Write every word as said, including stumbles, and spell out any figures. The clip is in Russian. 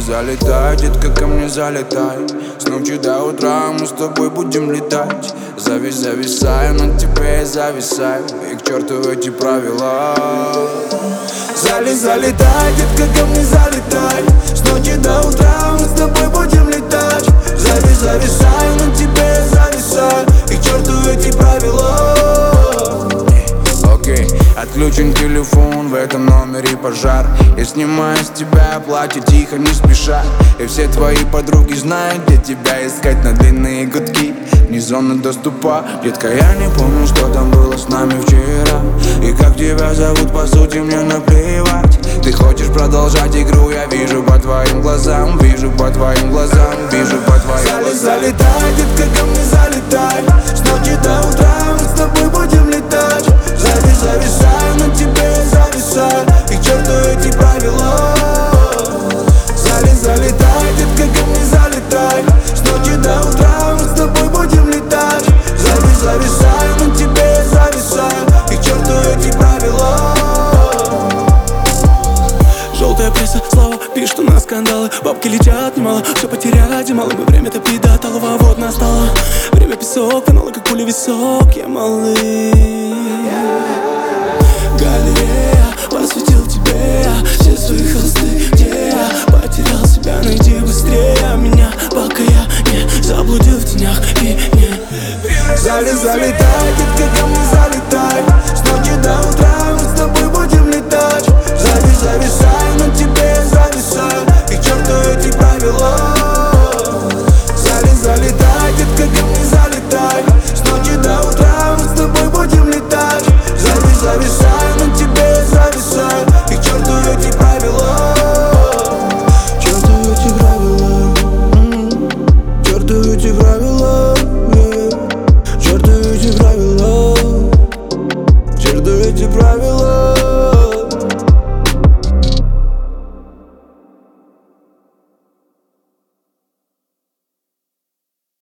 залетай, детка, ко мне залетай. С ночи до утра мы с тобой будем летать. Завис, зависаю над тебе, я зависаю, и к черту эти правила. Залез, залетай, детка, ко мне залетай. С ночи до утра мы с тобой будем летать. Завис, зависаю над тебе, я зависаю, и к черту эти правила. Окей, okay. Отключен телефон, в этом номере пожар. Я снимаю с тебя платье тихо, не спеша. И все твои подруги знают, где тебя искать на длинные гудки. Вне зоны доступа, детка, я не помню, что там было с нами вчера. И как тебя зовут, по сути, мне наплевать. Ты хочешь продолжать игру, я вижу по твоим глазам. Вижу по твоим глазам, вижу по твоим глазам. Залетай, детка, ко мне залетай. С ночи до утра мы с тобой будем летать. Завис, зависаю над тебе, зависаю, и к черту эти правила. Залез, залетай, детка, ко мне залетай. С ночи до утра мы с тобой будем летать. Завис, зависаю над тебе, зависаю, и к черту эти правила. Желтая пресса, слава пишет у нас скандалы. Бабки летят немало, все потерять и мало. Мы время топить до талого, вот настало. Время песок, каналы как пуля висок. Я малый. Галерея, посвятил тебе я все свои холсты, где я потерял себя, найди быстрее меня, пока я не заблудил в тенях и не. Залез, залетай, детка, ко мне залетай. С ночи до утра мы с тобой будем летать. Завис, зависаю над тебе, зависаю, и к черту эти правила. Залез, залетай, детка, ко мне залетай. С ночи до утра мы с тобой будем летать. Завис, зависаю над тебе, зависаю, и к черту эти правила. Черту эти правила, черту эти правила.